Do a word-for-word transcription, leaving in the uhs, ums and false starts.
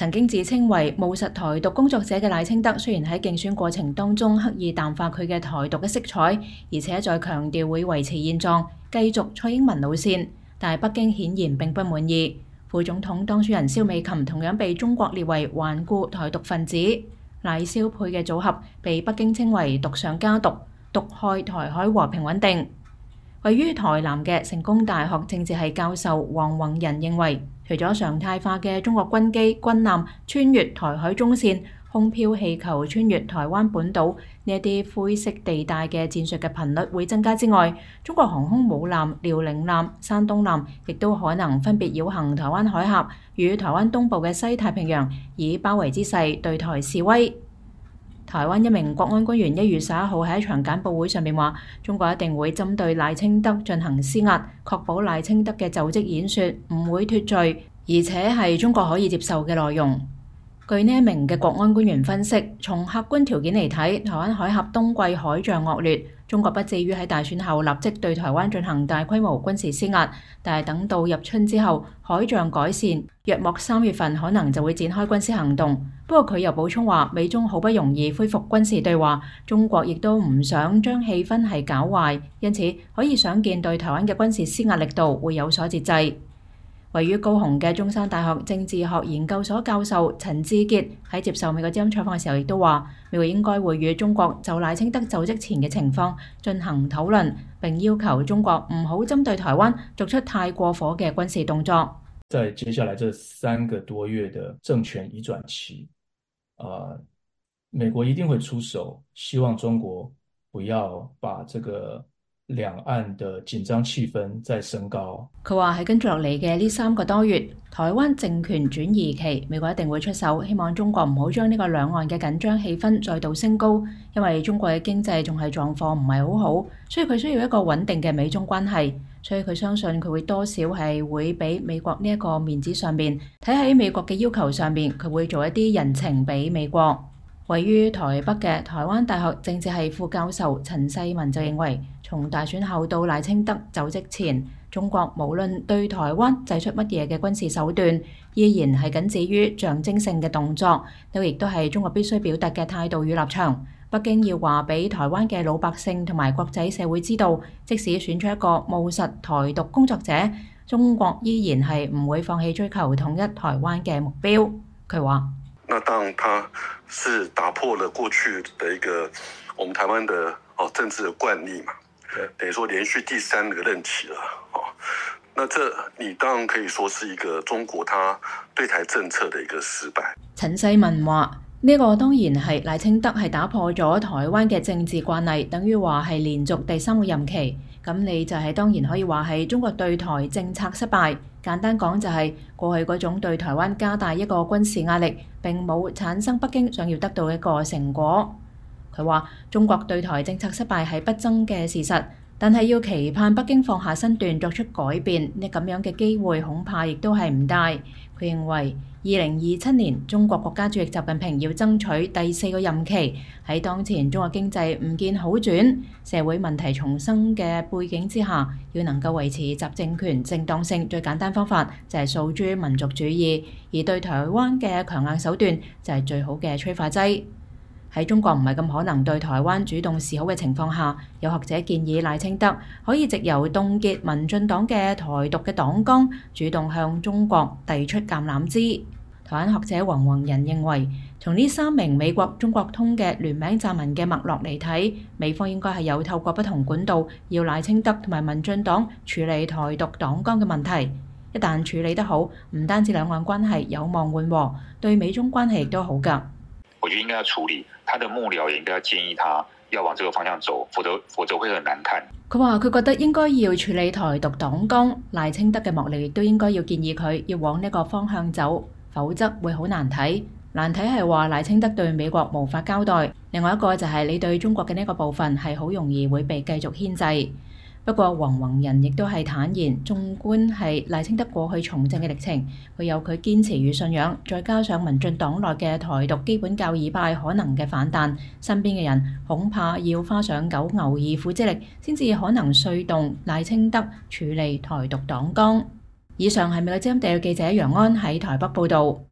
曾經自稱為務實台獨工作者嘅賴清德，雖然喺競選過程當中刻意淡化佢嘅台獨嘅色彩，而且再強調會維持現狀，繼續蔡英文路線，但係北京顯然並不滿意。副總統當選人蕭美琴同樣被中國列為頑固台獨分子，賴蕭配嘅組合被北京稱為毒上加毒，毒害台海和平穩定。位於台南嘅成功大學政治系教授黃宏仁認為，除咗常態化嘅中國軍機、軍艦穿越台海中線、空飄氣球穿越台灣本島呢一啲灰色地帶嘅戰術嘅頻率會增加之外，中國航空母艦、遼寧艦、山東艦亦都可能分別繞行台灣海峽與台灣東部嘅西太平洋，以包圍之勢對台示威。台灣一名國安官員一月十一號喺一場簡報會上面話，中國一定會針對賴清德進行施壓，確保賴清德嘅就職演說唔會脫罪，而且係中國可以接受嘅內容。據呢一名嘅國安官員分析，從客觀條件嚟睇，台灣海峽冬季海象惡劣，中國不至於喺大選後立即對台灣進行大規模軍事施壓，但係等到入春之後，海象改善，約莫三月份可能就會展開軍事行動。不過佢又補充話，美中好不容易恢復軍事對話，中國亦都唔想將氣氛係搞壞，因此可以想見對台灣嘅軍事施壓力度會有所節制。位於高雄嘅中山大學政治學研究所教授陳志傑喺接受美國之音採訪嘅時候，亦都話美國應該會與中國就賴清德就職前嘅情況進行討論，並要求中國唔好針對台灣作出太過火嘅軍事動作。 在接下來這三個多月的政權移轉期，呃，美國一定會出手，希望中國不要把這個兩岸的緊張氣氛再升高。 佢話喺跟住落嚟嘅呢三個多月，台灣政權轉移期，美國一定會出手，希望中國唔好將呢個兩岸嘅緊張氣氛再度升高，因為中國嘅經濟仲係狀況唔係好好，所以佢需要一個穩定嘅美中關係，所以佢相信佢會多少係會俾美國呢一個面子上面，睇喺美國嘅要求上面，佢會做一啲人情俾美國。位於台北嘅台灣大學政治系副教授陳世文就認為，從大選後到賴清德就職前，中國無論對台灣祭出乜嘢嘅軍事手段，依然係僅止於象徵性嘅動作，呢亦都係中國必須表達嘅態度與立場。北京要話俾台灣嘅老百姓同埋國際社會知道，即使選出一個務實台獨工作者，中國依然係唔會放棄追求統一台灣嘅目標。佢話： 那當然，他是打破了過去的一個我們台灣的哦政治的慣例嘛，等於說連續第三個任期了哦。那這你當然可以說是一個中國他對台政策的一個失敗。 陳世文話：呢個當然係賴清德係打破咗台灣嘅政治慣例，等於話係連續第三個任期。咁你就係當然可以話係中國對台政策失敗。簡單講就係過去嗰種對台灣加大一個軍事壓力，並冇產生北京想要得到一個成果。佢話中國對台政策失敗係不爭嘅事實，但係要期盼北京放下身段作出改變，呢咁樣嘅機會恐怕亦都係唔大。佢認為二零二七年中國國家主席習近平要爭取第四個任期，喺當前中國經濟唔見好轉、社會問題叢生嘅背景之下，要能夠維持習政權正當性，最簡單方法就係訴諸民族主義，而對台灣嘅強硬手段就係最好嘅催化劑。喺中國唔係咁可能對台灣主動示好嘅情況下，有學者建議賴清德可以藉由凍結民進黨嘅台獨嘅黨綱，主動向中國遞出橄欖枝。台灣學者黃宏仁認為，從呢三名美國中國通嘅聯名撰文嘅脈絡嚟睇，美方應該係有透過不同管道要賴清德同埋民進黨處理台獨黨綱嘅問題。一旦處理得好，唔單止兩岸關係有望緩和，對美中關係亦都好㗎。 我覺得應該要處理，他的幕僚也應該要建議他要往這個方向走，否則否則會很難看。 佢話佢覺得應該要處理台獨黨綱，賴清德嘅幕僚亦都應該要建議佢要往呢個方向走，否則會好難睇。難睇係話賴清德對美國無法交代，另外一個就係你對中國嘅呢個部分係好容易會被繼續牽制。不過黃宏仁亦都係坦言，縱觀係賴清德過去從政嘅歷程，佢有佢堅持與信仰，再加上民進黨內嘅台獨基本教義派可能嘅反彈，身邊嘅人恐怕要花上九牛二虎之力，先至可能說動賴清德處理台獨黨綱。以上係美國之音地記者楊安喺台北報導。